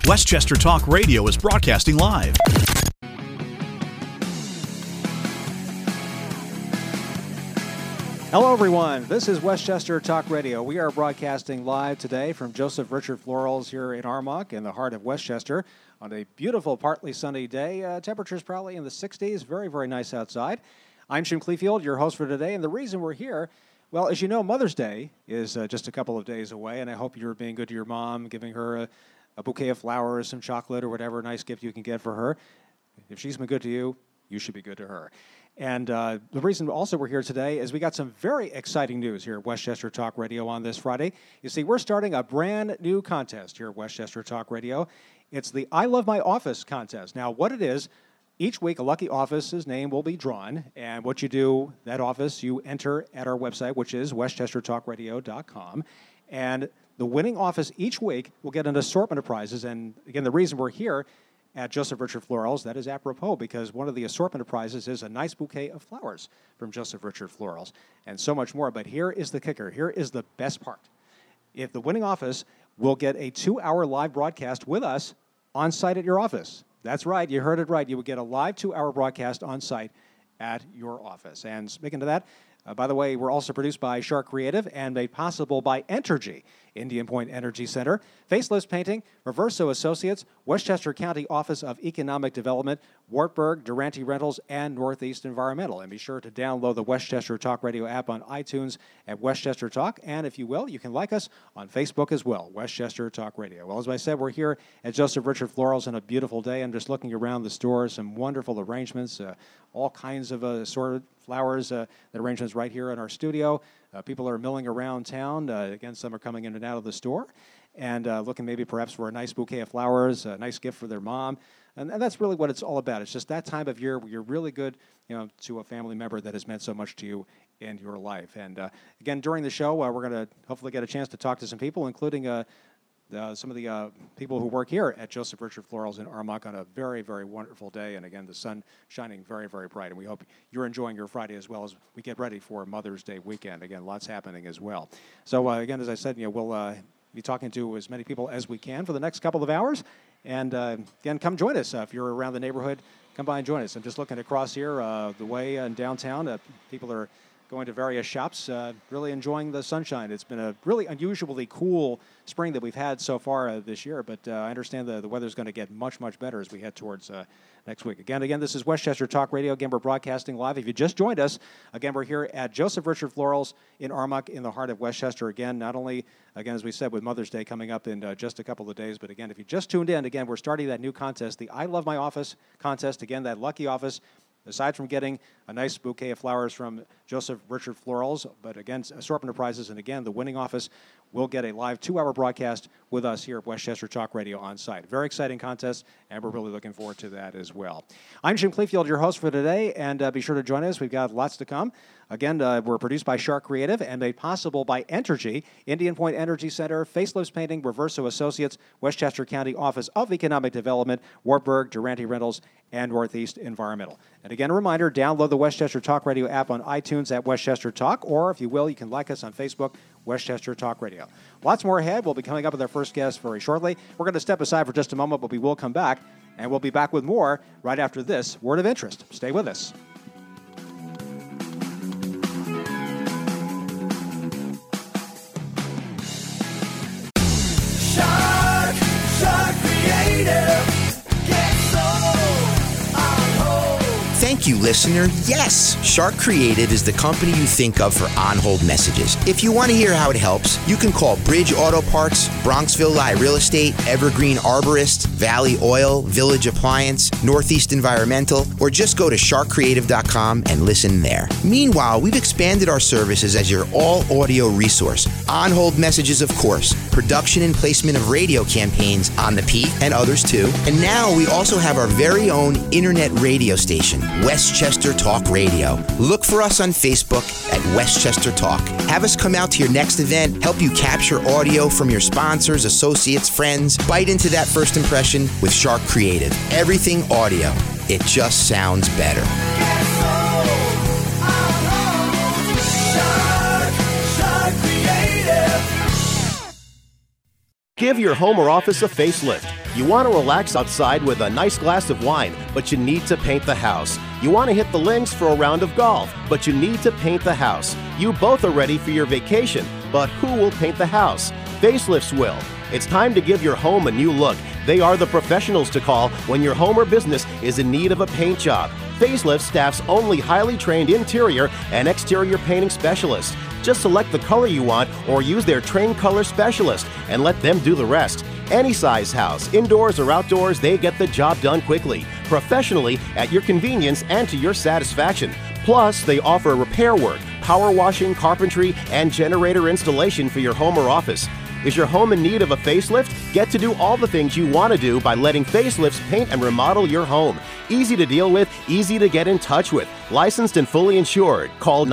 Westchester Talk Radio is broadcasting live. Hello, everyone. This is Westchester Talk Radio. We are broadcasting live today from Joseph Richard Florals here in Armonk in the heart of Westchester on a beautiful, partly sunny day. Temperatures probably in the 60s. Very, very nice outside. I'm Jim Clefield, your host for today, and the reason we're here, well, as you know, Mother's Day is just a couple of days away, and I hope you're being good to your mom, giving her a bouquet of flowers, some chocolate, or whatever nice gift you can get for her. If she's been good to you, you should be good to her. And the reason also we're here today is we got some very exciting news here at Westchester Talk Radio on this Friday. You see, we're starting a brand new contest here at Westchester Talk Radio. It's the I Love My Office contest. Now, what it is, each week a lucky office's name will be drawn, and what you do, that office, you enter at our website, which is westchestertalkradio.com, and the winning office each week will get an assortment of prizes. And again, the reason we're here at Joseph Richard Florals, that is apropos, because one of the assortment of prizes is a nice bouquet of flowers from Joseph Richard Florals, and so much more. But here is the kicker. Here is the best part. If the winning office will get a 2-hour live broadcast with us on site at your office. That's right. You heard it right. You will get a live 2-hour broadcast on site at your office. And speaking to that, by the way, we're also produced by Shark Creative and made possible by Entergy, Indian Point Energy Center, Facelifts Painting, Reverso Associates, Westchester County Office of Economic Development, Wartburg, Durante Rentals, and Northeast Environmental. And be sure to download the Westchester Talk Radio app on iTunes at Westchester Talk. And if you will, you can like us on Facebook as well, Westchester Talk Radio. Well, as I said, we're here at Joseph Richard Florals on a beautiful day. I'm just looking around the store, some wonderful arrangements, all kinds of assorted flowers, the arrangements right here in our studio. People are milling around town. Again, some are coming in and out of the store and looking maybe perhaps for a nice bouquet of flowers, a nice gift for their mom. And that's really what it's all about. It's just that time of year where you're really good, to a family member that has meant so much to you in your life. And again, during the show, we're going to hopefully get a chance to talk to some people, including some of the people who work here at Joseph Richard Florals in Armonk on a very, very wonderful day. And again, the sun shining very, very bright. And we hope you're enjoying your Friday as well as we get ready for Mother's Day weekend. Again, lots happening as well. So again, as I said, we'll be talking to as many people as we can for the next couple of hours. And again, come join us. If you're around the neighborhood, come by and join us. I'm just looking across here the way in downtown. People are going to various shops, really enjoying the sunshine. It's been a really unusually cool spring that we've had so far this year, but I understand the weather's going to get much, much better as we head towards next week. Again, this is Westchester Talk Radio. Again, we're broadcasting live. If you just joined us, again, we're here at Joseph Richard Florals in Armonk in the heart of Westchester. Again, not only, again, as we said, with Mother's Day coming up in just a couple of days, but again, if you just tuned in, again, we're starting that new contest, the I Love My Office contest. Again, that lucky office, aside from getting a nice bouquet of flowers from Joseph Richard Florals, but again, assortment of prizes, and again, the winning office will get a live 2-hour broadcast with us here at Westchester Talk Radio on site. Very exciting contest, and we're really looking forward to that as well. I'm Jim Clefield, your host for today, and be sure to join us. We've got lots to come. Again, we're produced by Shark Creative and made possible by Entergy, Indian Point Energy Center, Facelifts Painting, Reverso Associates, Westchester County Office of Economic Development, Wartburg, Durante Rentals, and Northeast Environmental. And again, a reminder, download the Westchester Talk Radio app on iTunes at Westchester Talk, or if you will, you can like us on Facebook, Westchester Talk Radio. Lots more ahead. We'll be coming up with our first guest very shortly. We're going to step aside for just a moment, but we will come back, and we'll be back with more right after this word of interest. Stay with us. Shark Creative. Thank you, listener. Yes, Shark Creative is the company you think of for on-hold messages. If you want to hear how it helps, you can call Bridge Auto Parts, Bronxville Live Real Estate, Evergreen Arborist, Valley Oil, Village Appliance, Northeast Environmental, or just go to sharkcreative.com and listen there. Meanwhile, we've expanded our services as your all-audio resource. On-hold messages, of course, production and placement of radio campaigns on the Peak and others too. And now we also have our very own internet radio station, Westchester Talk Radio. Look for us on Facebook at Westchester Talk. Have us come out to your next event, help you capture audio from your sponsors, associates, friends. Bite into that first impression with Shark Creative. Everything audio. It just sounds better. Give your home or office a facelift. You want to relax outside with a nice glass of wine, but you need to paint the house. You want to hit the links for a round of golf, but you need to paint the house. You both are ready for your vacation, but who will paint the house? Facelifts will. It's time to give your home a new look. They are the professionals to call when your home or business is in need of a paint job. Facelift staffs only highly trained interior and exterior painting specialists. Just select the color you want or use their trained color specialist and let them do the rest. Any size house, indoors or outdoors, they get the job done quickly, professionally, at your convenience and to your satisfaction. Plus, they offer repair work, power washing, carpentry, and generator installation for your home or office. Is your home in need of a facelift? Get to do all the things you want to do by letting Facelifts paint and remodel your home. Easy to deal with, easy to get in touch with. Licensed and fully insured. Call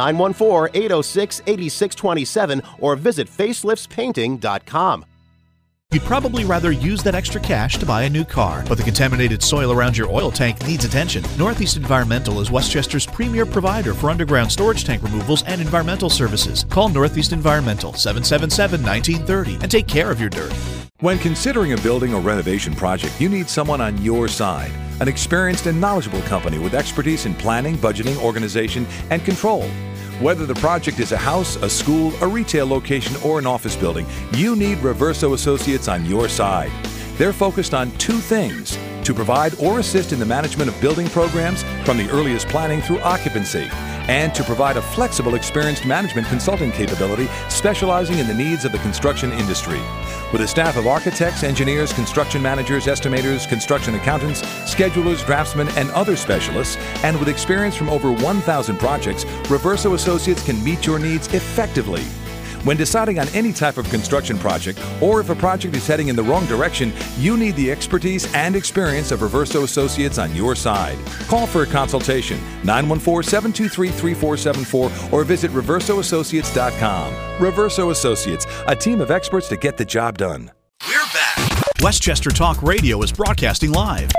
914-806-8627 or visit faceliftspainting.com. You'd probably rather use that extra cash to buy a new car, but the contaminated soil around your oil tank needs attention. Northeast Environmental is Westchester's premier provider for underground storage tank removals and environmental services. Call Northeast Environmental 777-1930 and take care of your dirt. When considering a building or renovation project, you need someone on your side. An experienced and knowledgeable company with expertise in planning, budgeting, organization, and control. Whether the project is a house, a school, a retail location, or an office building, you need Reverso Associates on your side. They're focused on two things: to provide or assist in the management of building programs from the earliest planning through occupancy, and to provide a flexible, experienced management consulting capability specializing in the needs of the construction industry. With a staff of architects, engineers, construction managers, estimators, construction accountants, schedulers, draftsmen, and other specialists, and with experience from over 1,000 projects, Reverso Associates can meet your needs effectively. When deciding on any type of construction project, or if a project is heading in the wrong direction, you need the expertise and experience of Reverso Associates on your side. Call for a consultation, 914-723-3474, or visit reversoassociates.com. Reverso Associates, a team of experts to get the job done. We're back. Westchester Talk Radio is broadcasting live.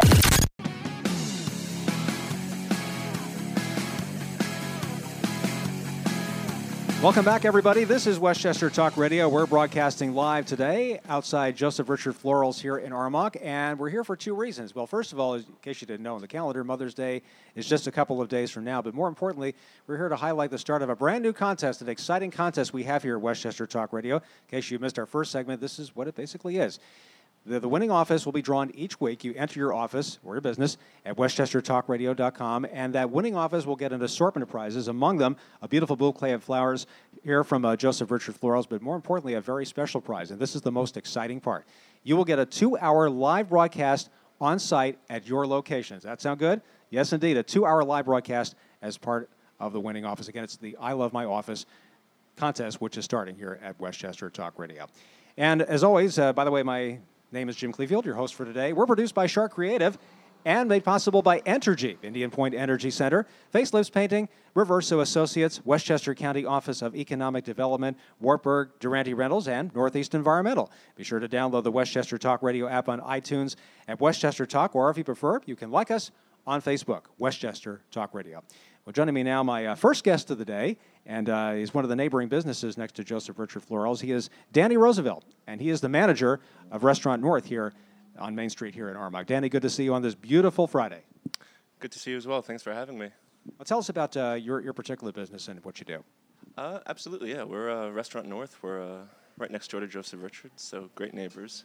Welcome back, everybody. This is Westchester Talk Radio. We're broadcasting live today outside Joseph Richard Florals here in Armonk, and we're here for two reasons. Well, first of all, in case you didn't know, on the calendar, Mother's Day is just a couple of days from now, but more importantly, we're here to highlight the start of a brand new contest, an exciting contest we have here at Westchester Talk Radio. In case you missed our first segment, this is what it basically is. The winning office will be drawn each week. You enter your office or your business at westchestertalkradio.com, and that winning office will get an assortment of prizes, among them a beautiful bouquet of flowers here from Joseph Richard Florals, but more importantly, a very special prize, and this is the most exciting part. You will get a 2-hour live broadcast on site at your location. Does that sound good? Yes, indeed, a 2-hour live broadcast as part of the winning office. Again, it's the I Love My Office contest, which is starting here at Westchester Talk Radio. And as always, by the way, my name is Jim Clefield, your host for today. We're produced by Shark Creative and made possible by Entergy, Indian Point Energy Center, Facelifts Painting, Reverso Associates, Westchester County Office of Economic Development, Wartburg Durante Rentals, and Northeast Environmental. Be sure to download the Westchester Talk Radio app on iTunes at Westchester Talk, or if you prefer, you can like us on Facebook, Westchester Talk Radio. Well, joining me now, my first guest of the day, and he's one of the neighboring businesses next to Joseph Richard Florals. He is Danny Roosevelt, and he is the manager of Restaurant North here on Main Street here in Armonk. Danny, good to see you on this beautiful Friday. Good to see you as well. Thanks for having me. Well, tell us about your particular business and what you do. Absolutely, yeah. We're Restaurant North. We're right next door to Joseph Richard, so great neighbors.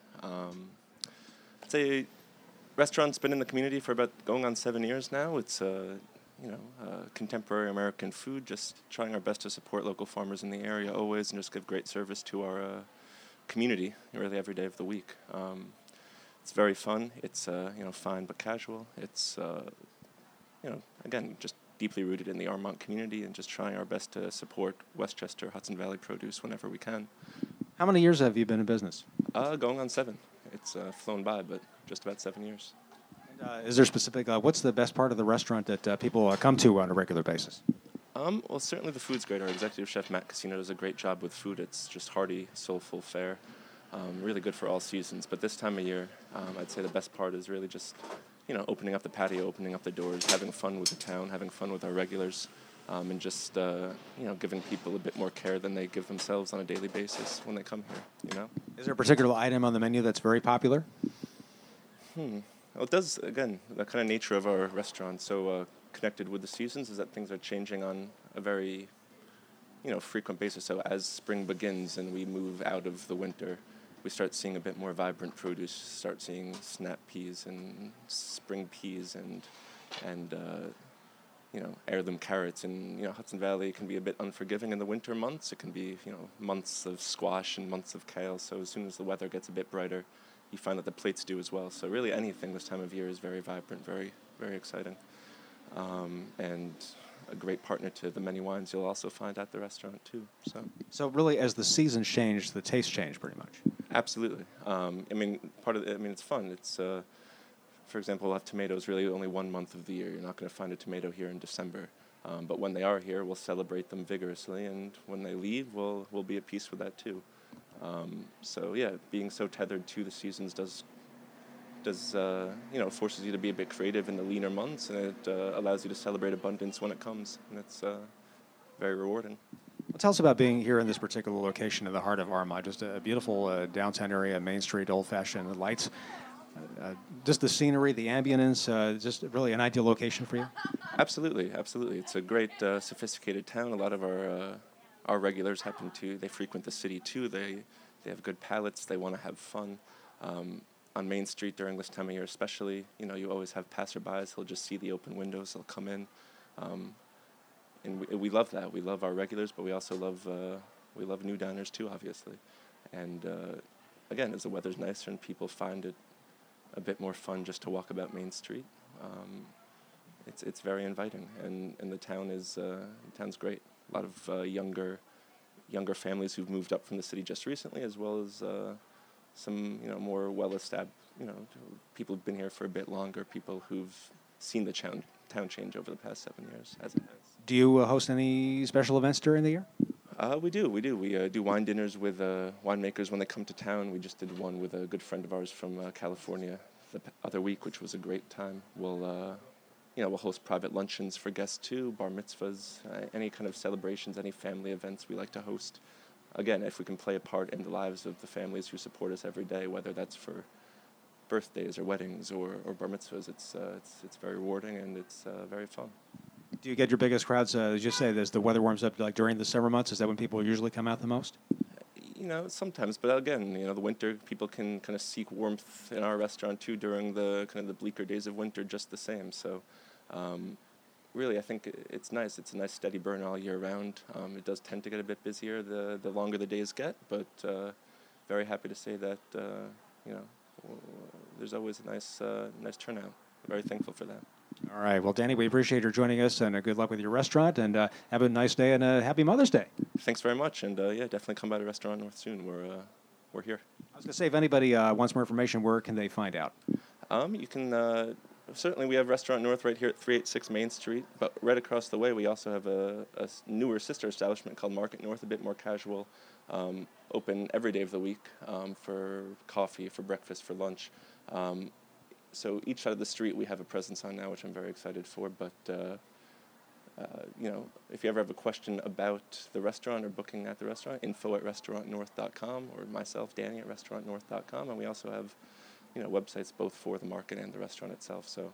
I'd say restaurant's been in the community for about going on 7 years now. It's contemporary American food, just trying our best to support local farmers in the area always and just give great service to our community really every day of the week. It's very fun. It's, fine but casual. It's, again, just deeply rooted in the Armonk community and just trying our best to support Westchester, Hudson Valley produce whenever we can. How many years have you been in business? Going on 7. It's flown by, but just about 7 years. Is there specific, what's the best part of the restaurant that people come to on a regular basis? Well, certainly the food's great. Our executive chef, Matt Casino, does a great job with food. It's just hearty, soulful fare. Really good for all seasons. But this time of year, I'd say the best part is really just, opening up the patio, opening up the doors, having fun with the town, having fun with our regulars, and just, giving people a bit more care than they give themselves on a daily basis when they come here, Is there a particular item on the menu that's very popular? Well, it does, again, the kind of nature of our restaurant, so connected with the seasons, is that things are changing on a very, frequent basis. So as spring begins and we move out of the winter, we start seeing a bit more vibrant produce, start seeing snap peas and spring peas and heirloom carrots. And, Hudson Valley can be a bit unforgiving in the winter months. It can be, months of squash and months of kale. So as soon as the weather gets a bit brighter, you find that the plates do as well. So really anything this time of year is very vibrant, very, very exciting. And a great partner to the many wines you'll also find at the restaurant too. So really, as the seasons change, the tastes change pretty much. Absolutely. It's fun. It's, for example, we'll have tomatoes really only 1 month of the year. You're not going to find a tomato here in December. But when they are here, we'll celebrate them vigorously. And when they leave, we'll be at peace with that too. Being so tethered to the seasons forces you to be a bit creative in the leaner months, and it allows you to celebrate abundance when it comes, and it's very rewarding. Well, tell us about being here in this particular location in the heart of Armonk. Just a beautiful downtown area, Main Street, old-fashioned lights. Just the scenery, the ambience, just really an ideal location for you? Absolutely. It's a great, sophisticated town. A lot of our regulars they frequent the city too. They have good palates. They want to have fun. On Main Street during this time of year especially, you always have passerbys. They'll just see the open windows. They'll come in. And we love that. We love our regulars, but we also love new diners too, obviously. And again, as the weather's nicer and people find it a bit more fun just to walk about Main Street, it's very inviting. And the town's great. A lot of younger families who've moved up from the city just recently, as well as some more well-established people who've been here for a bit longer, people who've seen the town change over the past 7 years, as it has. Do you host any special events during the year? We do. We do wine dinners with winemakers when they come to town. We just did one with a good friend of ours from California the other week, which was a great time. We'll host private luncheons for guests too, bar mitzvahs, any kind of celebrations, any family events we like to host. Again, if we can play a part in the lives of the families who support us every day, whether that's for birthdays or weddings or bar mitzvahs, it's very rewarding and it's very fun. Do you get your biggest crowds, as you say, as the weather warms up, like during the summer months? Is that when people usually come out the most? Sometimes, but again, the winter, people can kind of seek warmth in our restaurant too during the kind of the bleaker days of winter just the same. So really, I think it's nice. It's a nice steady burn all year round. It does tend to get a bit busier the longer the days get, but very happy to say that, there's always a nice turnout. Very thankful for that. All right. Well, Danny, we appreciate your joining us, and good luck with your restaurant, and have a nice day, and happy Mother's Day. Thanks very much, and definitely come by to Restaurant North soon. We're here. I was going to say, if anybody wants more information, where can they find out? You can certainly, we have Restaurant North right here at 386 Main Street, but right across the way we also have a newer sister establishment called Market North, a bit more casual, open every day of the week for coffee, for breakfast, for lunch. So each side of the street we have a presence on now, which I'm very excited for. But, if you ever have a question about the restaurant or booking at the restaurant, info@restaurantnorth.com, or myself, Danny, at restaurantnorth.com. And we also have, websites both for the market and the restaurant itself. So,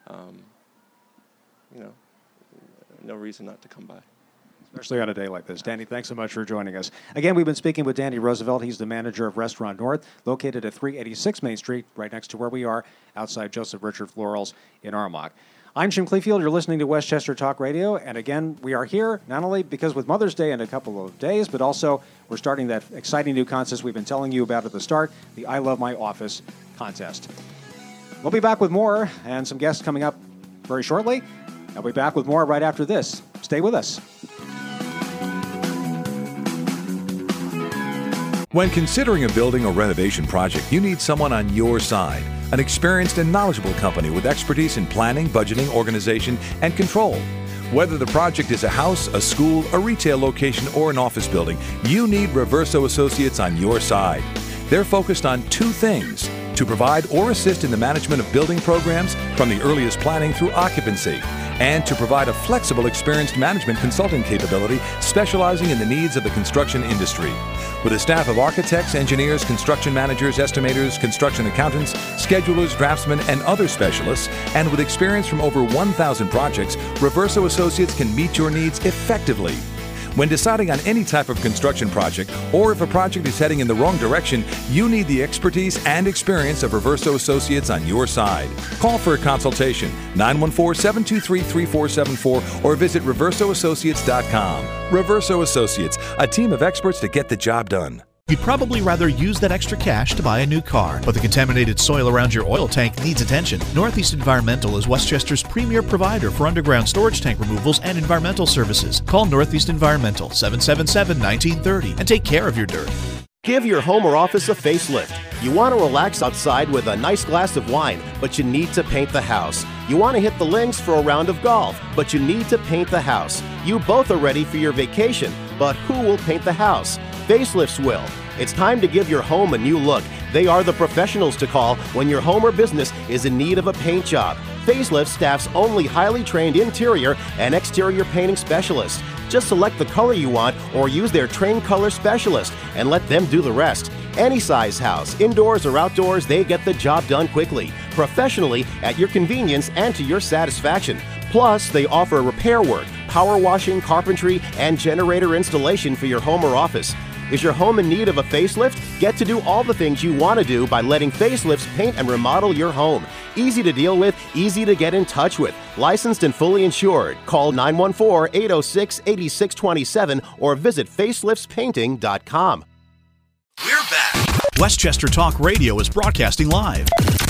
no reason not to come by. Especially on a day like this. Danny, thanks so much for joining us. Again, we've been speaking with Danny Roosevelt. He's the manager of Restaurant North, located at 386 Main Street, right next to where we are, outside Joseph Richard Florals in Armonk. I'm Jim Cleefield. You're listening to Westchester Talk Radio. And again, we are here not only because with Mother's Day in a couple of days, but also we're starting that exciting new contest we've been telling you about at the start, the I Love My Office contest. We'll be back with more and some guests coming up very shortly. I'll be back with more right after this. Stay with us. When considering a building or renovation project, you need someone on your side. An experienced and knowledgeable company with expertise in planning, budgeting, organization, and control. Whether the project is a house, a school, a retail location, or an office building, you need Reverso Associates on your side. They're focused on two things: to provide or assist in the management of building programs from the earliest planning through occupancy, and to provide a flexible, experienced management consulting capability specializing in the needs of the construction industry. With a staff of architects, engineers, construction managers, estimators, construction accountants, schedulers, draftsmen, and other specialists, and with experience from over 1,000 projects, Reverso Associates can meet your needs effectively. When deciding on any type of construction project, or if a project is heading in the wrong direction, you need the expertise and experience of Reverso Associates on your side. Call for a consultation, 914-723-3474, or visit reversoassociates.com. Reverso Associates, a team of experts to get the job done. You'd probably rather use that extra cash to buy a new car, but the contaminated soil around your oil tank needs attention. Northeast Environmental is Westchester's premier provider for underground storage tank removals and environmental services. Call Northeast Environmental 777-1930 and take care of your dirt. Give your home or office a facelift. You want to relax outside with a nice glass of wine, but you need to paint the house. You want to hit the links for a round of golf, but you need to paint the house. You both are ready for your vacation, but who will paint the house? Facelifts will. It's time to give your home a new look. They are the professionals to call when your home or business is in need of a paint job. Facelift staffs only highly trained interior and exterior painting specialists. Just select the color you want or use their trained color specialist and let them do the rest. Any size house, indoors or outdoors, they get the job done quickly, professionally, at your convenience and to your satisfaction. Plus, they offer repair work, power washing, carpentry, and generator installation for your home or office. Is your home in need of a facelift? Get to do all the things you want to do by letting Facelifts paint and remodel your home. Easy to deal with, easy to get in touch with. Licensed and fully insured. Call 914-806-8627 or visit faceliftspainting.com. We're back. Westchester Talk Radio is broadcasting live.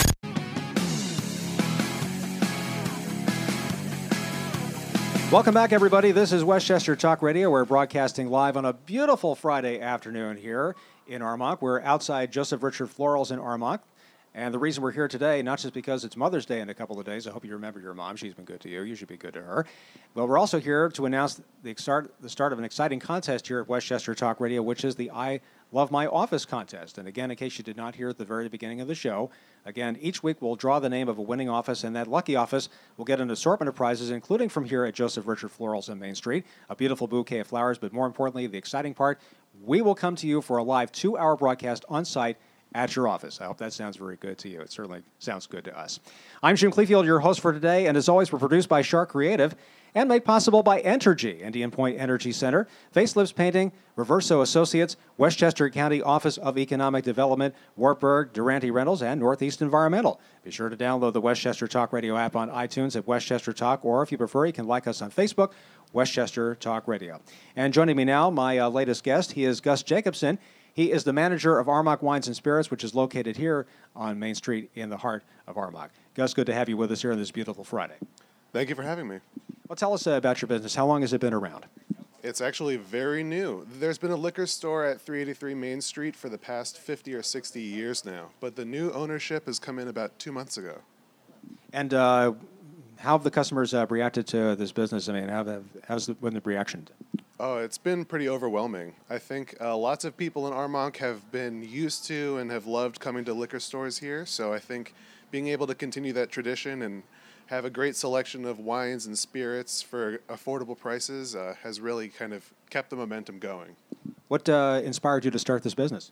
Welcome back, everybody. This is Westchester Talk Radio. We're broadcasting live on a beautiful Friday afternoon here in Armonk. We're outside Joseph Richard Florals in Armonk. And the reason we're here today, not just because it's Mother's Day in a couple of days. I hope you remember your mom. She's been good to you. You should be good to her. But we're also here to announce the start of an exciting contest here at Westchester Talk Radio, which is the I Love My Office contest. And again, in case you did not hear at the very beginning of the show, again, each week we'll draw the name of a winning office, and that lucky office will get an assortment of prizes, including from here at Joseph Richard Florals on Main Street, a beautiful bouquet of flowers, but more importantly, the exciting part, we will come to you for a live 2-hour broadcast on site at your office. I hope that sounds very good to you. It certainly sounds good to us. I'm Jim Clefield, your host for today, and as always, we're produced by Shark Creative and made possible by Entergy, Indian Point Energy Center, Facelifts Painting, Reverso Associates, Westchester County Office of Economic Development, Wartburg, Durante Rentals, and Northeast Environmental. Be sure to download the Westchester Talk Radio app on iTunes at Westchester Talk, or if you prefer, you can like us on Facebook, Westchester Talk Radio. And joining me now, my latest guest, he is Gus Jacobson. He is the manager of Armonk Wines and Spirits, which is located here on Main Street in the heart of Armonk. Gus, good to have you with us here on this beautiful Friday. Thank you for having me. Well, tell us about your business. How long has it been around? It's actually very new. There's been a liquor store at 383 Main Street for the past 50 or 60 years now, but the new ownership has come in about 2 months ago. And how have the customers reacted to this business? I mean, how's been the reaction? Oh, it's been pretty overwhelming. I think lots of people in Armonk have been used to and have loved coming to liquor stores here, so I think being able to continue that tradition and have a great selection of wines and spirits for affordable prices has really kind of kept the momentum going. What inspired you to start this business?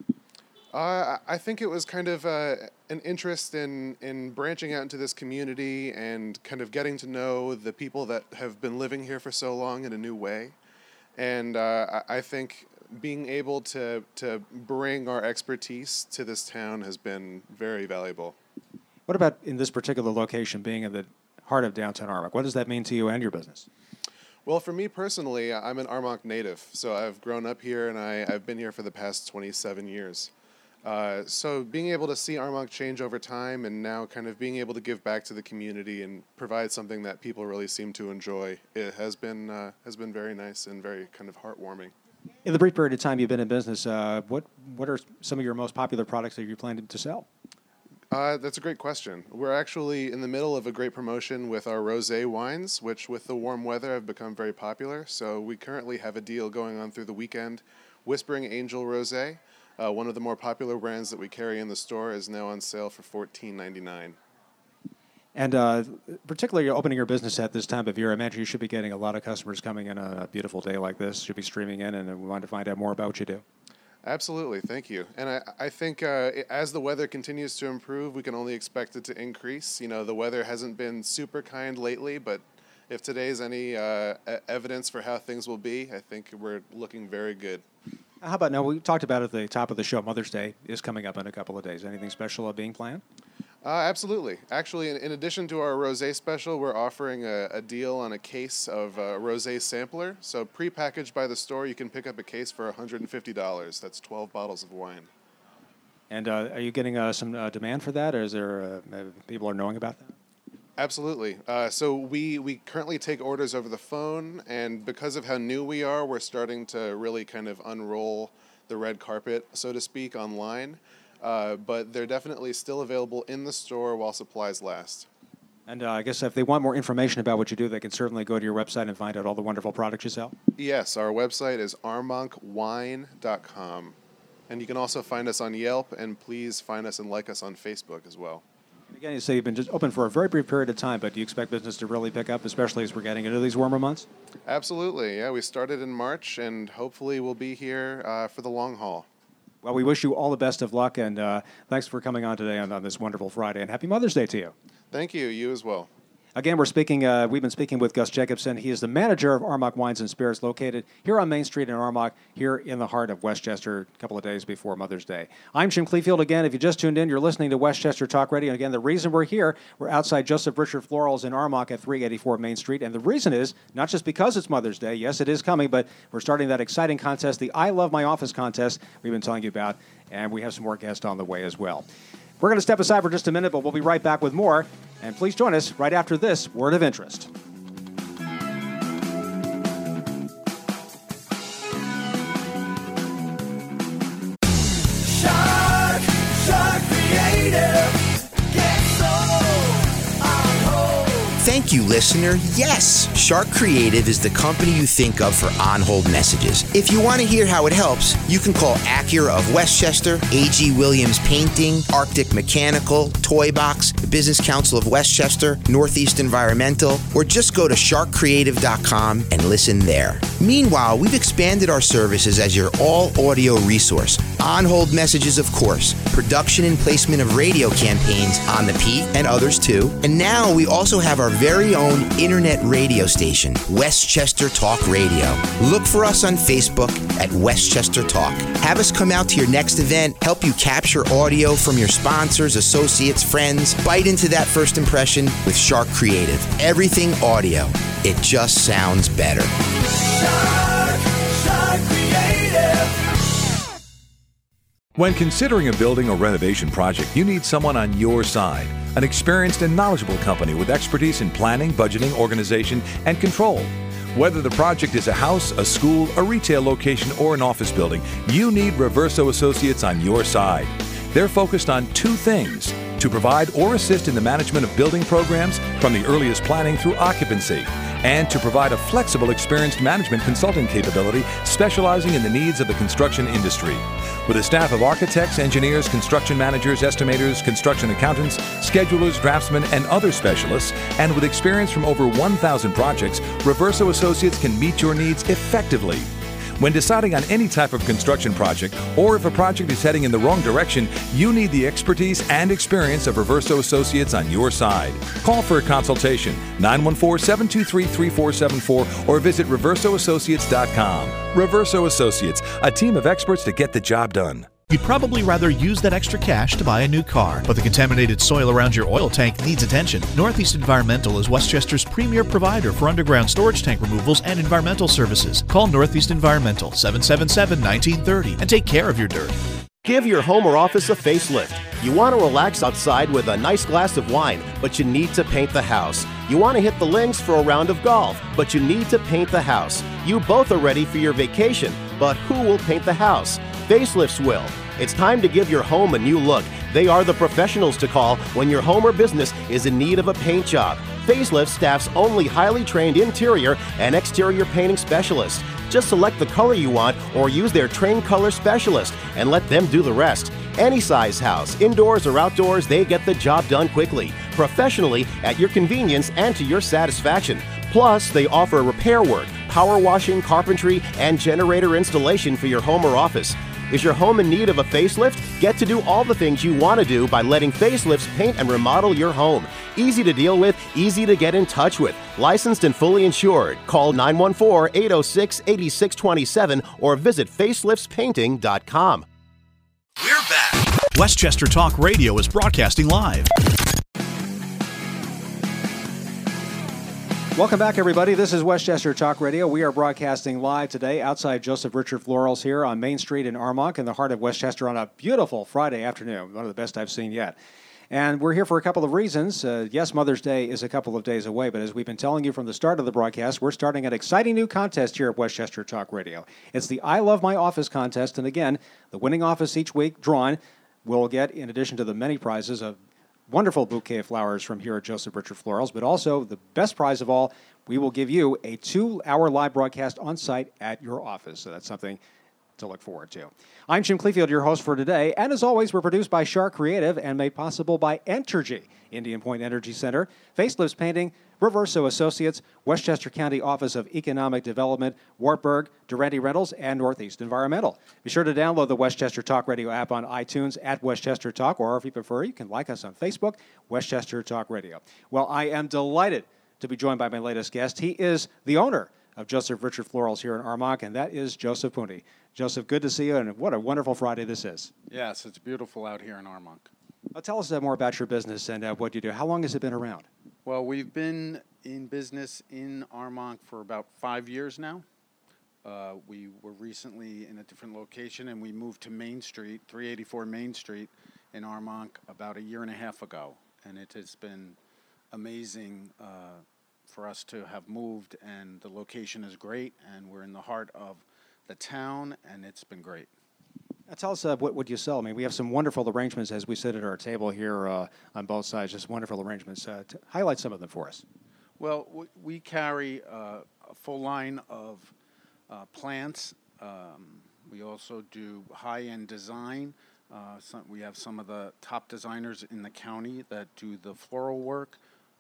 I think it was kind of an interest in branching out into this community and kind of getting to know the people that have been living here for so long in a new way. And I think being able to bring our expertise to this town has been very valuable. What about in this particular location, being in the heart of downtown Armonk? What does that mean to you and your business? Well, for me personally, I'm an Armonk native, so I've grown up here and I've been here for the past 27 years. So being able to see Armonk change over time and now kind of being able to give back to the community and provide something that people really seem to enjoy, it has been very nice and very kind of heartwarming. In the brief period of time you've been in business, what are some of your most popular products that you're planning to sell? That's a great question. We're actually in the middle of a great promotion with our rosé wines, which with the warm weather have become very popular. So we currently have a deal going on through the weekend. Whispering Angel Rosé, one of the more popular brands that we carry in the store, is now on sale for $14.99. And particularly opening your business at this time of year, I imagine you should be getting a lot of customers coming in on a beautiful day like this, should be streaming in, and we want to find out more about what you do. Absolutely, thank you. And I think as the weather continues to improve, we can only expect it to increase. You know, the weather hasn't been super kind lately, but if today's any evidence for how things will be, I think we're looking very good. How about now, we talked about at the top of the show, Mother's Day is coming up in a couple of days. Anything special being planned? Absolutely. Actually, in addition to our rosé special, we're offering a deal on a case of rosé sampler. So pre-packaged by the store, you can pick up a case for $150. That's 12 bottles of wine. And are you getting some demand for that, or is there people are knowing about that? Absolutely. So we currently take orders over the phone, and because of how new we are, we're starting to really kind of unroll the red carpet, so to speak, online. But they're definitely still available in the store while supplies last. And I guess if they want more information about what you do, they can certainly go to your website and find out all the wonderful products you sell. Yes, our website is armonkwine.com. And you can also find us on Yelp, and please find us and like us on Facebook as well. Again, you say you've been just open for a very brief period of time, but do you expect business to really pick up, especially as we're getting into these warmer months? Absolutely. Yeah, we started in March, and hopefully we'll be here for the long haul. Well, we wish you all the best of luck, and thanks for coming on today on this wonderful Friday, and happy Mother's Day to you. Thank you. You as well. Again, we've been speaking with Gus Jacobson. He is the manager of Armonk Wines and Spirits, located here on Main Street in Armonk, here in the heart of Westchester, a couple of days before Mother's Day. I'm Jim Cleefield. Again, if you just tuned in, you're listening to Westchester Talk Radio. And again, the reason we're here, we're outside Joseph Richard Florals in Armonk at 384 Main Street. And the reason is not just because it's Mother's Day. Yes, it is coming, but we're starting that exciting contest, the I Love My Office contest we've been telling you about, and we have some more guests on the way as well. We're going to step aside for just a minute, but we'll be right back with more. And please join us right after this word of interest. Shark Creative. Get sold on hold. Thank you, listener. Yes, Shark Creative is the company you think of for on-hold messages. If you want to hear how it helps, you can call Acura of Westchester, A.G. Williams Painting, Arctic Mechanical, Toy Box, the Business Council of Westchester, Northeast Environmental, or just go to sharkcreative.com and listen there. Meanwhile, we've expanded our services as your all-audio resource. On-hold messages, of course, production and placement of radio campaigns on the Peak and others too. And now we also have our very own internet radio station, Westchester Talk Radio. Look for us on Facebook at Westchester Talk. Have us come out to your next event, help you capture audio from your sponsors, associates, friends. Bite into that first impression with Shark Creative. Everything audio. It just sounds better. Shark Creative. When considering a building or renovation project, you need someone on your side. An experienced and knowledgeable company with expertise in planning, budgeting, organization, and control. Whether the project is a house, a school, a retail location, or an office building, you need Reverso Associates on your side. They're focused on two things: to provide or assist in the management of building programs from the earliest planning through occupancy, and to provide a flexible, experienced management consulting capability specializing in the needs of the construction industry. With a staff of architects, engineers, construction managers, estimators, construction accountants, schedulers, draftsmen, and other specialists, and with experience from over 1,000 projects, Reverso Associates can meet your needs effectively. When deciding on any type of construction project, or if a project is heading in the wrong direction, you need the expertise and experience of Reverso Associates on your side. Call for a consultation, 914-723-3474, or visit reversoassociates.com. Reverso Associates, a team of experts to get the job done. You'd probably rather use that extra cash to buy a new car, but the contaminated soil around your oil tank needs attention. Northeast Environmental is Westchester's premier provider for underground storage tank removals and environmental services. Call Northeast Environmental 777-1930 and take care of your dirt. Give your home or office a facelift. You want to relax outside with a nice glass of wine, but you need to paint the house. You want to hit the links for a round of golf, but you need to paint the house. You both are ready for your vacation, but who will paint the house? Facelifts will. It's time to give your home a new look. They are the professionals to call when your home or business is in need of a paint job. Facelift staff's only highly trained interior and exterior painting specialists. Just select the color you want or use their trained color specialist and let them do the rest. Any size house, indoors or outdoors, they get the job done quickly. professionally at your convenience and to your satisfaction. Plus, they offer repair work, power washing, carpentry, and generator installation for your home or office. Is your home in need of a facelift? Get to do all the things you want to do by letting Facelifts paint and remodel your home. Easy to deal with, easy to get in touch with. Licensed and fully insured. Call 914-806-8627 or visit faceliftspainting.com. We're back. Westchester Talk Radio is broadcasting live. Welcome back, everybody. This is Westchester Talk Radio. We are broadcasting live today outside Joseph Richard Florals here on Main Street in Armonk in the heart of Westchester on a beautiful Friday afternoon, one of the best I've seen yet. And we're here for a couple of reasons. Yes, Mother's Day is a couple of days away, but as we've been telling you from the start of the broadcast, we're starting an exciting new contest here at Westchester Talk Radio. It's the I Love My Office contest, and again, the winning office each week drawn will get, in addition to the many prizes, a wonderful bouquet of flowers from here at Joseph Richard Florals, but also the best prize of all, we will give you a 2-hour live broadcast on site at your office. So that's something to look forward to. I'm Jim Clefield, your host for today, and as always, we're produced by Shark Creative and made possible by Entergy, Indian Point Energy Center, Facelifts Painting, Reverso Associates, Westchester County Office of Economic Development, Wartburg, Durante Rentals, and Northeast Environmental. Be sure to download the Westchester Talk Radio app on iTunes at Westchester Talk, or if you prefer, you can like us on Facebook, Westchester Talk Radio. Well, I am delighted to be joined by my latest guest. He is the owner of Joseph Richard Florals here in Armonk, and that is Joseph Punti. Joseph, good to see you, and what a wonderful Friday this is. Yes, it's beautiful out here in Armonk. Tell us more about your business and what you do. How long has it been around? Well, we've been in business in Armonk for about 5 years now. We were recently in a different location, and we moved to Main Street, 384 Main Street in Armonk about 1.5 years ago. And it has been amazing for us to have moved, and the location is great, and we're in the heart of the town, and it's been great. Tell us what you sell. I mean, we have some wonderful arrangements as we sit at our table here on both sides, just wonderful arrangements. To highlight some of them for us. Well, we carry a full line of plants. We also do high-end design. We have some of the top designers in the county that do the floral work.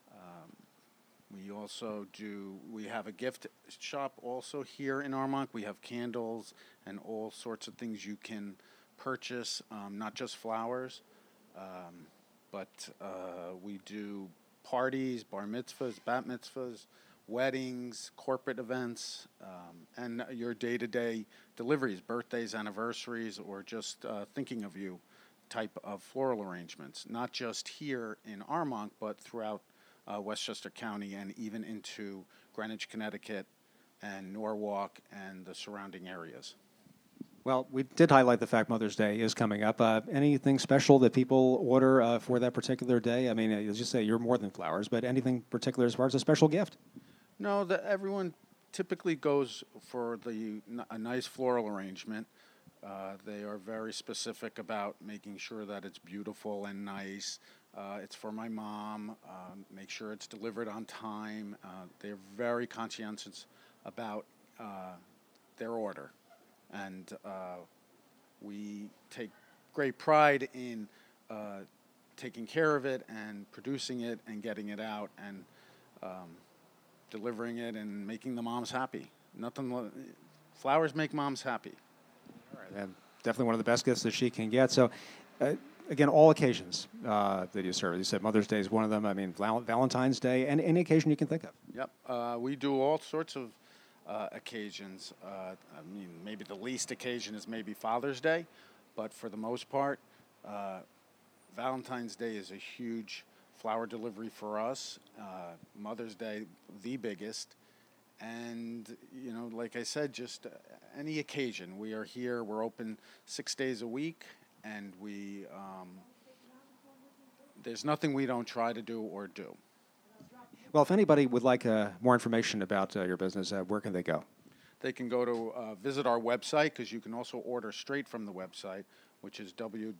We have a gift shop also here in Armonk. We have candles and all sorts of things you can purchase, not just flowers, but we do parties, bar mitzvahs, bat mitzvahs, weddings, corporate events, and your day-to-day deliveries, birthdays, anniversaries, or just thinking of you type of floral arrangements, not just here in Armonk, but throughout Westchester County and even into Greenwich, Connecticut, and Norwalk and the surrounding areas. Well, we did highlight the fact Mother's Day is coming up. Anything special that people order for that particular day? I mean, as you say, you're more than flowers, but anything particular as far as a special gift? No, everyone typically goes for a nice floral arrangement. They are very specific about making sure that it's beautiful and nice. It's for my mom. Make sure it's delivered on time. They're very conscientious about their order. And we take great pride in taking care of it and producing it and getting it out and delivering it and making the moms happy. Flowers make moms happy. All right, and definitely one of the best gifts that she can get. So, again, all occasions that you serve. You said Mother's Day is one of them. I mean, Valentine's Day, and any occasion you can think of. Yep. We do all sorts of occasions. Maybe the least occasion is maybe Father's Day, but for the most part, Valentine's Day is a huge flower delivery for us. Mother's Day, the biggest. And, like I said, just any occasion. We are here. We're open 6 days a week, and there's nothing we don't try to do or do. Well, if anybody would like more information about your business, where can they go? They can go to visit our website, because you can also order straight from the website, which is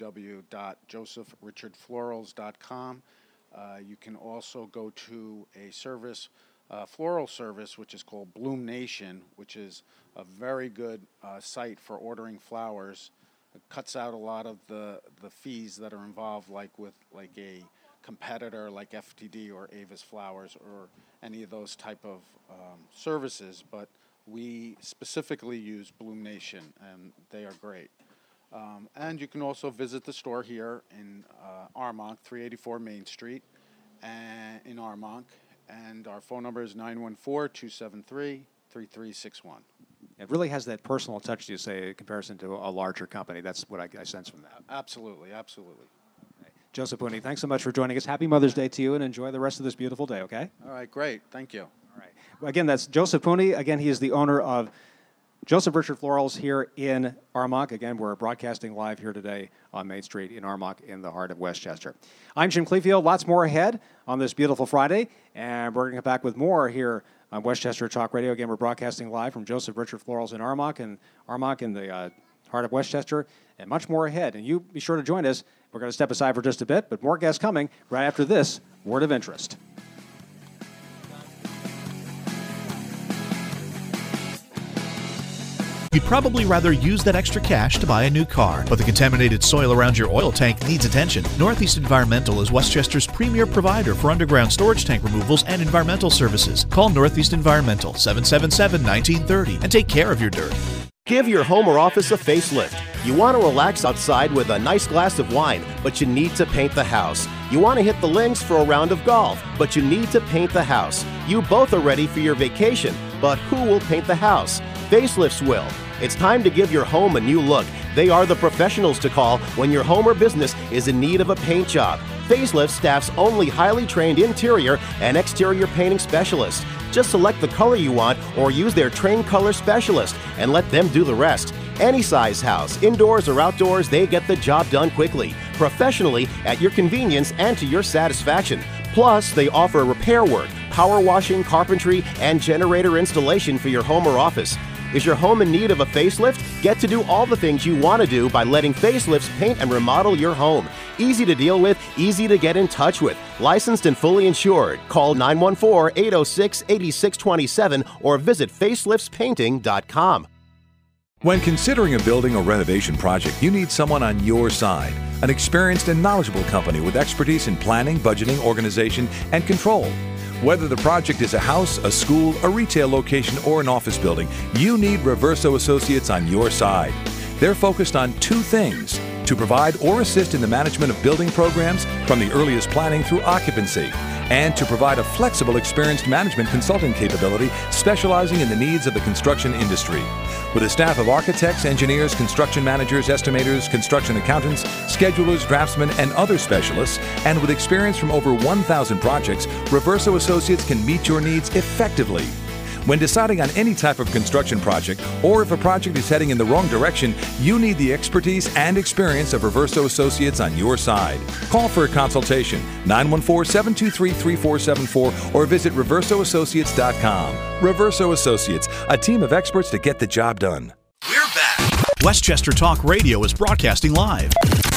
www.josephrichandflorals.com. You can also go to a floral service, which is called Bloom Nation, which is a very good site for ordering flowers. It cuts out a lot of the fees that are involved, like with a competitor like FTD or Avis Flowers or any of those type of services, but we specifically use Bloom Nation, and they are great. And you can also visit the store here in Armonk, 384 Main Street, in Armonk, and our phone number is 914-273-3361. It really has that personal touch, you say, in comparison to a larger company. That's what I sense from that. Absolutely, absolutely. Joseph Pooney, thanks so much for joining us. Happy Mother's Day to you, and enjoy the rest of this beautiful day, okay? All right, great. Thank you. All right. Well, again, that's Joseph Pooney. Again, he is the owner of Joseph Richard Florals here in Armonk. Again, we're broadcasting live here today on Main Street in Armonk in the heart of Westchester. I'm Jim Cleefield. Lots more ahead on this beautiful Friday, and we're going to come back with more here on Westchester Talk Radio. Again, we're broadcasting live from Joseph Richard Florals in Armonk in the heart of Westchester, and much more ahead. And you be sure to join us. We're going to step aside for just a bit, but more guests coming right after this word of interest. You'd probably rather use that extra cash to buy a new car, but the contaminated soil around your oil tank needs attention. Northeast Environmental is Westchester's premier provider for underground storage tank removals and environmental services. Call Northeast Environmental 777-1930 and take care of your dirt. Give your home or office a facelift. You want to relax outside with a nice glass of wine, but you need to paint the house. You want to hit the links for a round of golf, but you need to paint the house. You both are ready for your vacation, but who will paint the house? Facelifts will. It's time to give your home a new look. They are the professionals to call when your home or business is in need of a paint job. Facelift staff's only highly trained interior and exterior painting specialists. Just select the color you want or use their trained color specialist and let them do the rest. Any size house, indoors or outdoors, they get the job done quickly, professionally, at your convenience and to your satisfaction. Plus, they offer repair work, power washing, carpentry, and generator installation for your home or office. Is your home in need of a facelift? Get to do all the things you want to do by letting Facelifts paint and remodel your home. Easy to deal with, easy to get in touch with. Licensed and fully insured. Call 914-806-8627 or visit faceliftspainting.com. When considering a building or renovation project, you need someone on your side. An experienced and knowledgeable company with expertise in planning, budgeting, organization, and control. Whether the project is a house, a school, a retail location, or an office building, you need Reverso Associates on your side. They're focused on two things: to provide or assist in the management of building programs from the earliest planning through occupancy, and to provide a flexible, experienced management consulting capability specializing in the needs of the construction industry. With a staff of architects, engineers, construction managers, estimators, construction accountants, schedulers, draftsmen, and other specialists, and with experience from over 1,000 projects, Reverso Associates can meet your needs effectively. When deciding on any type of construction project, or if a project is heading in the wrong direction, you need the expertise and experience of Reverso Associates on your side. Call for a consultation, 914-723-3474, or visit reversoassociates.com. Reverso Associates, a team of experts to get the job done. We're back. Westchester Talk Radio is broadcasting live.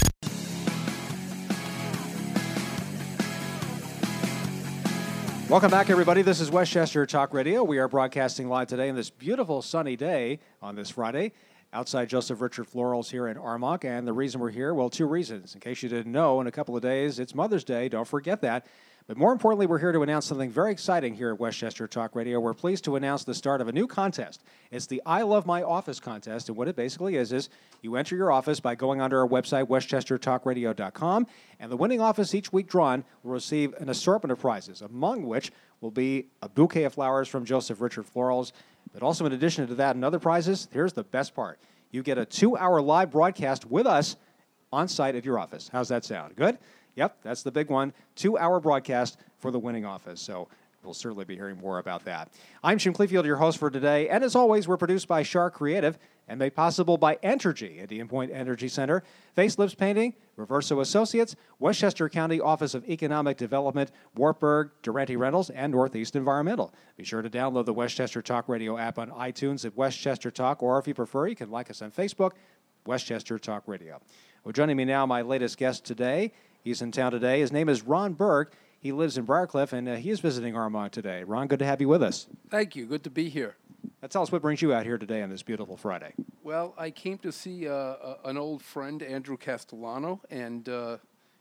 Welcome back, everybody. This is Westchester Talk Radio. We are broadcasting live today on this beautiful sunny day on this Friday outside Joseph Richard Florals here in Armonk. And the reason we're here, well, two reasons. In case you didn't know, in a couple of days, it's Mother's Day. Don't forget that. But more importantly, we're here to announce something very exciting here at Westchester Talk Radio. We're pleased to announce the start of a new contest. It's the I Love My Office contest, and what it basically is you enter your office by going onto our website, westchestertalkradio.com, and the winning office each week drawn will receive an assortment of prizes, among which will be a bouquet of flowers from Joseph Richard Florals. But also in addition to that and other prizes, here's the best part. You get a 2-hour live broadcast with us on site at your office. How's that sound? Good? Yep, that's the big one. 2-hour broadcast for the winning office. So we'll certainly be hearing more about that. I'm Jim Cleefield, your host for today. And as always, we're produced by Shark Creative and made possible by Entergy, Indian Point Energy Center, Facelifts Painting, Reverso Associates, Westchester County Office of Economic Development, Wartburg, Durante Rentals, and Northeast Environmental. Be sure to download the Westchester Talk Radio app on iTunes at Westchester Talk, or if you prefer, you can like us on Facebook, Westchester Talk Radio. Well, joining me now, my latest guest today. He's in town today. His name is Ron Berg. He lives in Briarcliff, and he is visiting Armonk today. Ron, good to have you with us. Thank you. Good to be here. Now tell us what brings you out here today on this beautiful Friday. Well, I came to see an old friend, Andrew Castellano, and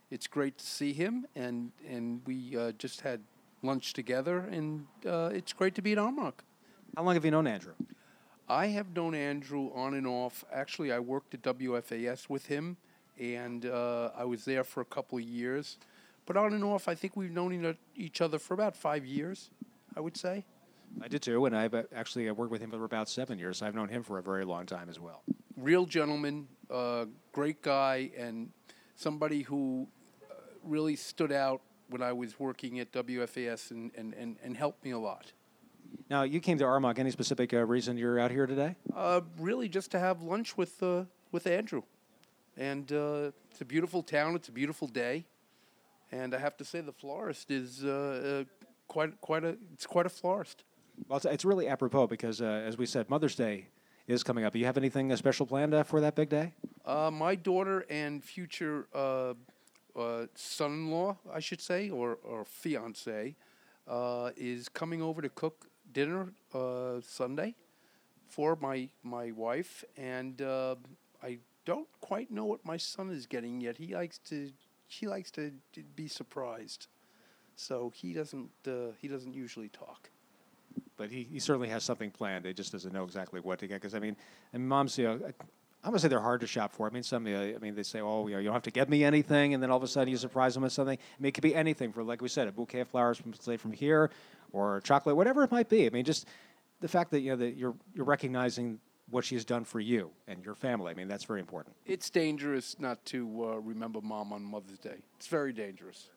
it's great to see him, and we just had lunch together, and it's great to be at Armonk. How long have you known Andrew? I have known Andrew on and off. Actually, I worked at WFAS with him, and I was there for a couple of years. But on and off, I think we've known each other for about 5 years, I would say. I did too, and I've actually worked with him for about 7 years. I've known him for a very long time as well. Real gentleman, great guy, and somebody who really stood out when I was working at WFAS and helped me a lot. Now, you came to Armonk. Any specific reason you're out here today? Really just to have lunch with Andrew. And it's a beautiful town. It's a beautiful day. And I have to say the florist is quite a florist. Well, it's really apropos because, as we said, Mother's Day is coming up. Do you have anything special planned for that big day? My daughter and future son-in-law, I should say, or fiancé, is coming over to cook dinner Sunday for my wife, and I don't quite know what my son is getting yet. She likes to be surprised, so he doesn't usually talk. But he certainly has something planned. He just doesn't know exactly what to get. Because and moms, I'm gonna say they're hard to shop for. They say, oh, you don't have to get me anything, and then all of a sudden you surprise them with something. It could be anything, for like we said, a bouquet of flowers from here, or chocolate, whatever it might be. Just the fact that that you're recognizing what she's done for you and your family. That's very important. It's dangerous not to remember Mom on Mother's Day. It's very dangerous.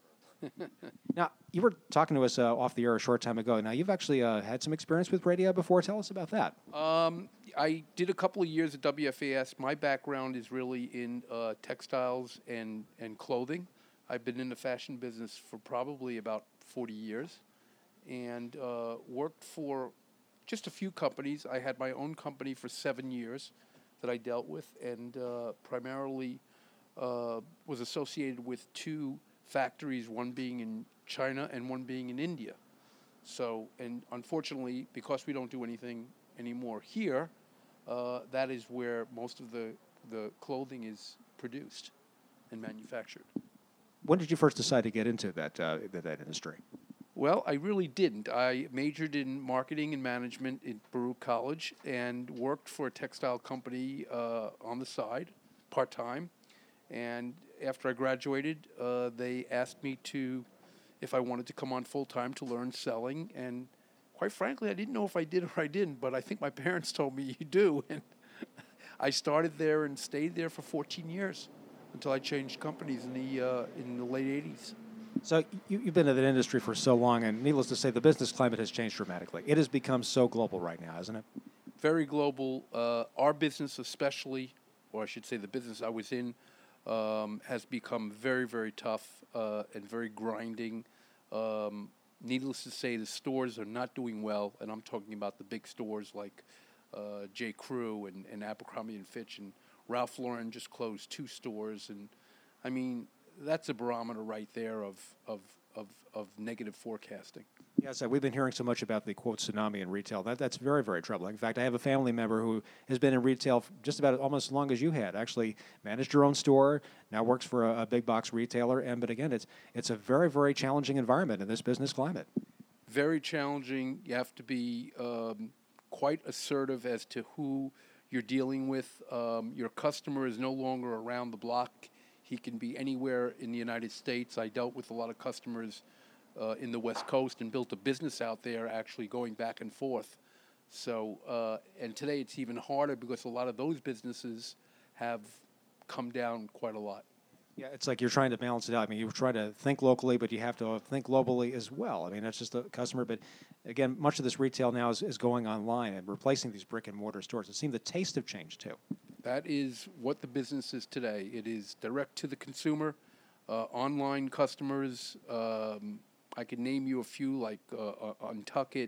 Now, you were talking to us off the air a short time ago. Now, you've actually had some experience with radio before. Tell us about that. I did a couple of years at WFAS. My background is really in textiles and clothing. I've been in the fashion business for probably about 40 years and worked for just a few companies. I had my own company for 7 years that I dealt with, and primarily was associated with two factories, one being in China and one being in India. So, and unfortunately, because we don't do anything anymore here, that is where most of the clothing is produced and manufactured. When did you first decide to get into that industry? Well, I really didn't. I majored in marketing and management at Baruch College and worked for a textile company on the side, part-time. And after I graduated, they asked me if I wanted to come on full-time to learn selling. And quite frankly, I didn't know if I did or I didn't, but I think my parents told me you do. And I started there and stayed there for 14 years until I changed companies in the late 80s. So you've been in that industry for so long, and needless to say, the business climate has changed dramatically. It has become so global right now, hasn't it? Very global. Our business especially, or I should say the business I was in, has become very, very tough and very grinding. Needless to say, the stores are not doing well, and I'm talking about the big stores like J. Crew and Abercrombie & Fitch, and Ralph Lauren just closed 2 stores, and that's a barometer right there of negative forecasting. Yeah, so we've been hearing so much about the, quote, tsunami in retail. That's very, very troubling. In fact, I have a family member who has been in retail just about almost as long as you had, actually managed her own store, now works for a big box retailer. But again, it's a very, very challenging environment in this business climate. Very challenging. You have to be quite assertive as to who you're dealing with. Your customer is no longer around the block. He can be anywhere in the United States. I dealt with a lot of customers in the West Coast and built a business out there actually going back and forth. So, and today it's even harder because a lot of those businesses have come down quite a lot. Yeah, it's like you're trying to balance it out. You try to think locally, but you have to think globally as well. That's just a customer. But again, much of this retail now is going online and replacing these brick and mortar stores. It seems the taste have changed too. That is what the business is today. It is direct to the consumer, online customers. I can name you a few like Untuckit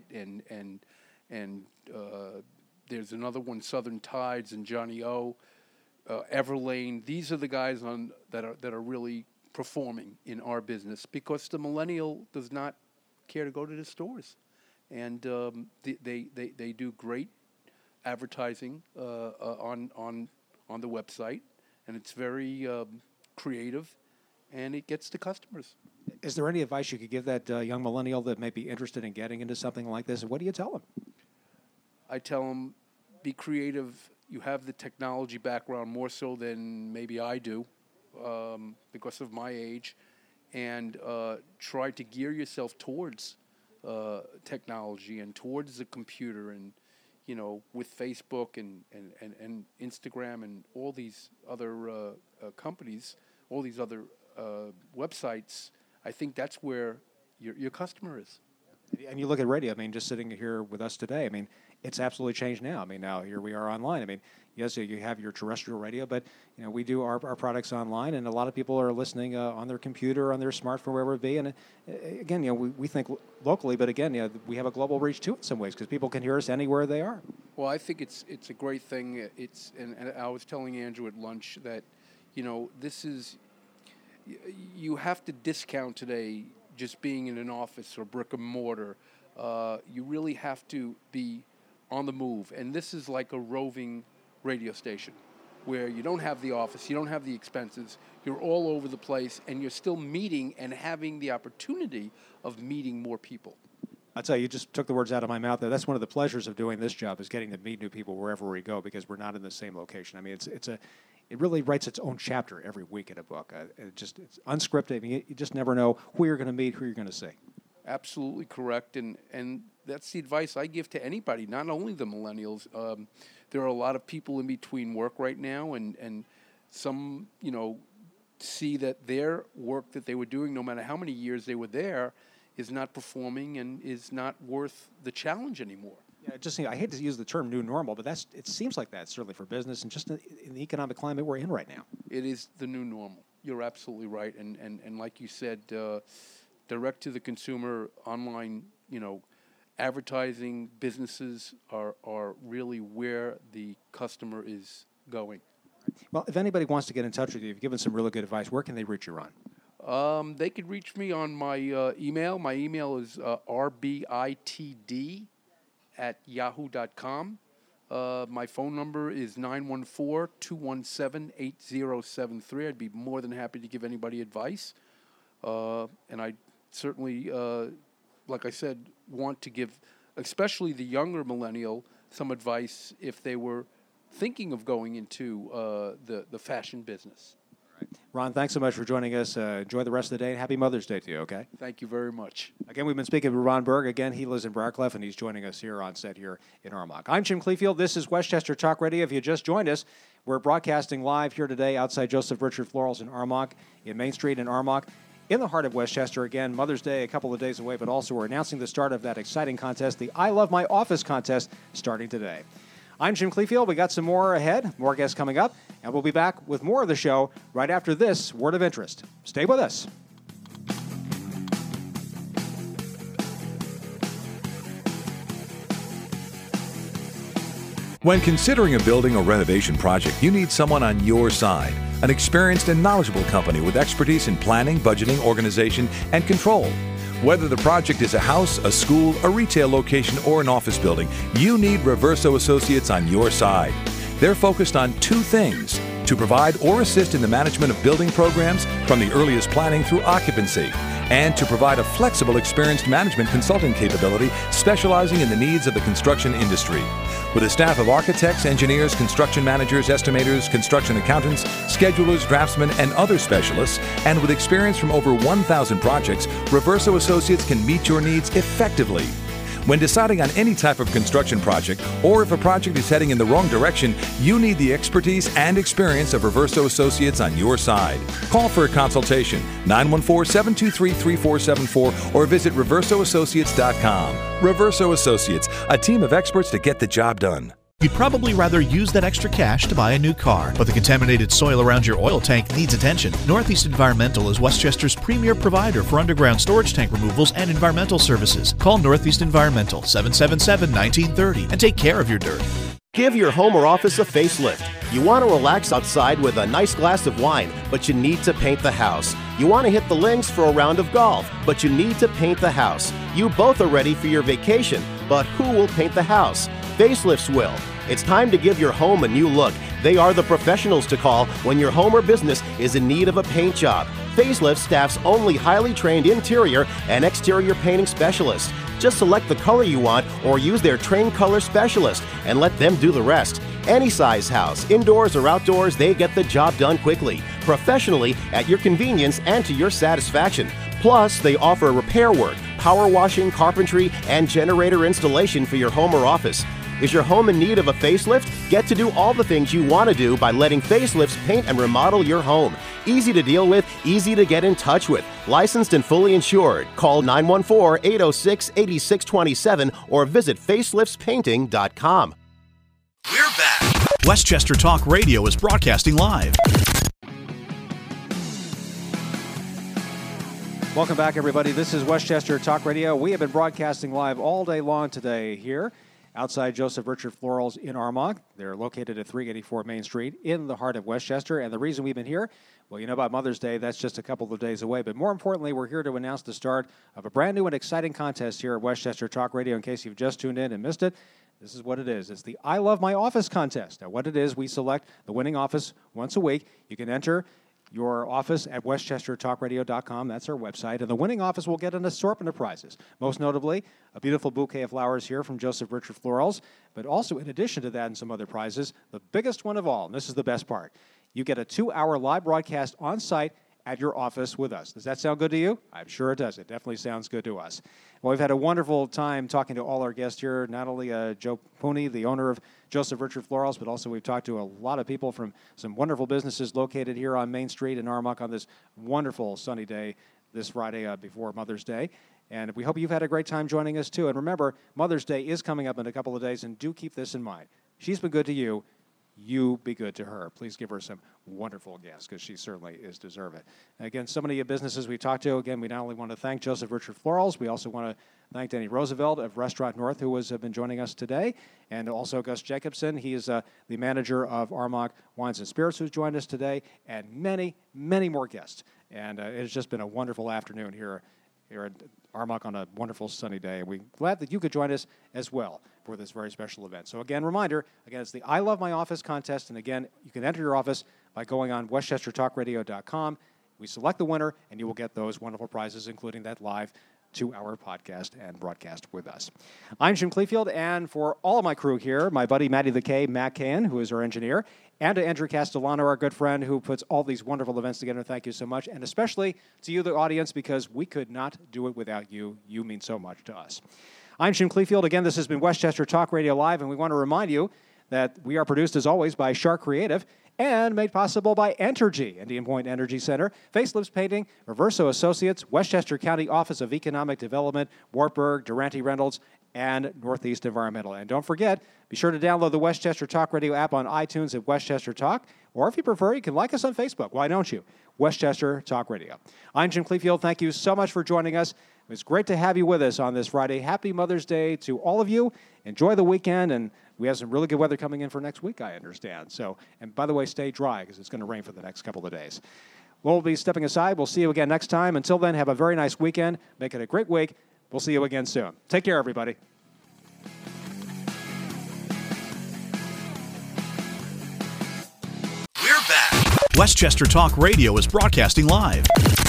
and there's another one, Southern Tides and Johnny O, Everlane. These are the guys that are really performing in our business because the millennial does not care to go to the stores, and they do great advertising on the website, and it's very creative, and it gets to customers. Is there any advice you could give that young millennial that may be interested in getting into something like this? And what do you tell them? I tell them, be creative. You have the technology background more so than maybe I do because of my age, and try to gear yourself towards technology and towards the computer, and with Facebook and Instagram and all these other companies, all these other websites. I think that's where your customer is. And you look at radio, I mean, just sitting here with us today, I mean, it's absolutely changed now. I mean, now here we are online. I mean, yes, you have your terrestrial radio, but, we do our products online, and a lot of people are listening on their computer, on their smartphone, wherever it be. And again, we think locally, but again, we have a global reach too in some ways because people can hear us anywhere they are. Well, I think it's a great thing. And I was telling Andrew at lunch that, this is, you have to discount today just being in an office or brick and mortar. You really have to be on the move. And this is like a roving radio station where you don't have the office, you don't have the expenses, you're all over the place, and you're still meeting and having the opportunity of meeting more people. I'll tell you, you just took the words out of my mouth there. That's one of the pleasures of doing this job is getting to meet new people wherever we go because we're not in the same location. I mean, it really writes its own chapter every week in a book. It's unscripted. I mean, you just never know who you're going to meet, who you're going to see. Absolutely correct, and that's the advice I give to anybody, not only the millennials. There are a lot of people in between work right now, and some, see that their work that they were doing, no matter how many years they were there, is not performing and is not worth the challenge anymore. Yeah, I hate to use the term new normal, but it seems like that, certainly for business and just in the economic climate we're in right now. It is the new normal. You're absolutely right. And like you said, direct to the consumer, online, advertising businesses are really where the customer is going. Well, if anybody wants to get in touch with you, you've given some really good advice. Where can they reach you, Ron? They could reach me on my email. My email is rbitd@yahoo.com. My phone number is 914-217-8073. I'd be more than happy to give anybody advice. And I certainly, like I said, want to give, especially the younger millennial, some advice if they were thinking of going into the fashion business. Ron, thanks so much for joining us. Enjoy the rest of the day, and happy Mother's Day to you, okay? Thank you very much. Again, we've been speaking with Ron Berg. Again, he lives in Briarcliff, and he's joining us here on set here in Armonk. I'm Jim Clefield. This is Westchester Talk Radio. If you just joined us, we're broadcasting live here today outside Joseph Richard Florals in Armonk, in Main Street in Armonk, in the heart of Westchester. Again, Mother's Day a couple of days away, but also we're announcing the start of that exciting contest, the I Love My Office contest, starting today. I'm Jim Clefield. We got some more ahead, more guests coming up, and we'll be back with more of the show right after this word of interest. Stay with us. When considering a building or renovation project, you need someone on your side, an experienced and knowledgeable company with expertise in planning, budgeting, organization, and control. Whether the project is a house, a school, a retail location, or an office building, you need Reverso Associates on your side. They're focused on two things: to provide or assist in the management of building programs from the earliest planning through occupancy, and to provide a flexible, experienced management consulting capability specializing in the needs of the construction industry. With a staff of architects, engineers, construction managers, estimators, construction accountants, schedulers, draftsmen, and other specialists, and with experience from over 1,000 projects, Reverso Associates can meet your needs effectively. When deciding on any type of construction project, or if a project is heading in the wrong direction, you need the expertise and experience of Reverso Associates on your side. Call for a consultation, 914-723-3474, or visit reversoassociates.com. Reverso Associates, a team of experts to get the job done. You'd probably rather use that extra cash to buy a new car, but the contaminated soil around your oil tank needs attention. Northeast Environmental is Westchester's premier provider for underground storage tank removals and environmental services. Call Northeast Environmental 777-1930 and take care of your dirt. Give your home or office a facelift. You want to relax outside with a nice glass of wine, but you need to paint the house. You want to hit the links for a round of golf, but you need to paint the house. You both are ready for your vacation, but who will paint the house? Facelifts will. It's time to give your home a new look. They are the professionals to call when your home or business is in need of a paint job. Facelift staff's only highly trained interior and exterior painting specialists. Just select the color you want or use their trained color specialist and let them do the rest. Any size house, indoors or outdoors, they get the job done quickly, professionally, at your convenience and to your satisfaction. Plus, they offer repair work, power washing, carpentry, and generator installation for your home or office. Is your home in need of a facelift? Get to do all the things you want to do by letting Facelifts paint and remodel your home. Easy to deal with, easy to get in touch with. Licensed and fully insured. Call 914-806-8627 or visit faceliftspainting.com. We're back. Westchester Talk Radio is broadcasting live. Welcome back, everybody. This is Westchester Talk Radio. We have been broadcasting live all day long today here outside Joseph Richard Florals in Armonk. They're located at 384 Main Street in the heart of Westchester. And the reason we've been here, well, you know about Mother's Day. That's just a couple of days away. But more importantly, we're here to announce the start of a brand new and exciting contest here at Westchester Talk Radio. In case you've just tuned in and missed it, this is what it is. It's the I Love My Office contest. Now, what it is, we select the winning office once a week. You can enter your office at westchestertalkradio.com. That's our website. And the winning office will get an assortment of prizes. Most notably, a beautiful bouquet of flowers here from Joseph Richard Florals. But also, in addition to that and some other prizes, the biggest one of all, and this is the best part, you get a 2-hour live broadcast on site at your office with us. Does that sound good to you? I'm sure it does. It definitely sounds good to us. Well, we've had a wonderful time talking to all our guests here, not only Joe Pooney, the owner of Joseph Richard Florals, but also we've talked to a lot of people from some wonderful businesses located here on Main Street in Armonk on this wonderful sunny day this Friday before Mother's Day. And we hope you've had a great time joining us, too. And remember, Mother's Day is coming up in a couple of days, and do keep this in mind. She's been good to you. You be good to her. Please give her some wonderful gifts because she certainly is deserving. Again, so many businesses we talked to. Again, we not only want to thank Joseph Richard Florals, we also want to thank Danny Roosevelt of Restaurant North, who has been joining us today, and also Gus Jacobson. He is the manager of Armonk Wines and Spirits, who's joined us today, and many, many more guests. And it's just been a wonderful afternoon here at Armonk on a wonderful sunny day. And we're glad that you could join us as well for this very special event. So again, reminder, it's the I Love My Office contest. And again, you can enter your office by going on westchestertalkradio.com. We select the winner, and you will get those wonderful prizes, including that live 2-hour podcast and broadcast with us. I'm Jim Cleefield, and for all of my crew here, my buddy Matty the K, Matt Cahan, who is our engineer, and to Andrew Castellano, our good friend, who puts all these wonderful events together. Thank you so much, and especially to you, the audience, because we could not do it without you. You mean so much to us. I'm Jim Cleefield. Again, this has been Westchester Talk Radio Live, and we want to remind you that we are produced, as always, by Shark Creative and made possible by Entergy, Indian Point Energy Center, Facelifts Painting, Reverso Associates, Westchester County Office of Economic Development, Wartburg, Durante Reynolds, and Northeast Environmental. And don't forget, be sure to download the Westchester Talk Radio app on iTunes at Westchester Talk, or if you prefer, you can like us on Facebook. Why don't you? Westchester Talk Radio. I'm Jim Cleefield. Thank you so much for joining us. It was great to have you with us on this Friday. Happy Mother's Day to all of you. Enjoy the weekend, and we have some really good weather coming in for next week, I understand. So, and by the way, stay dry because it's going to rain for the next couple of days. We'll be stepping aside. We'll see you again next time. Until then, have a very nice weekend. Make it a great week. We'll see you again soon. Take care, everybody. We're back. Westchester Talk Radio is broadcasting live.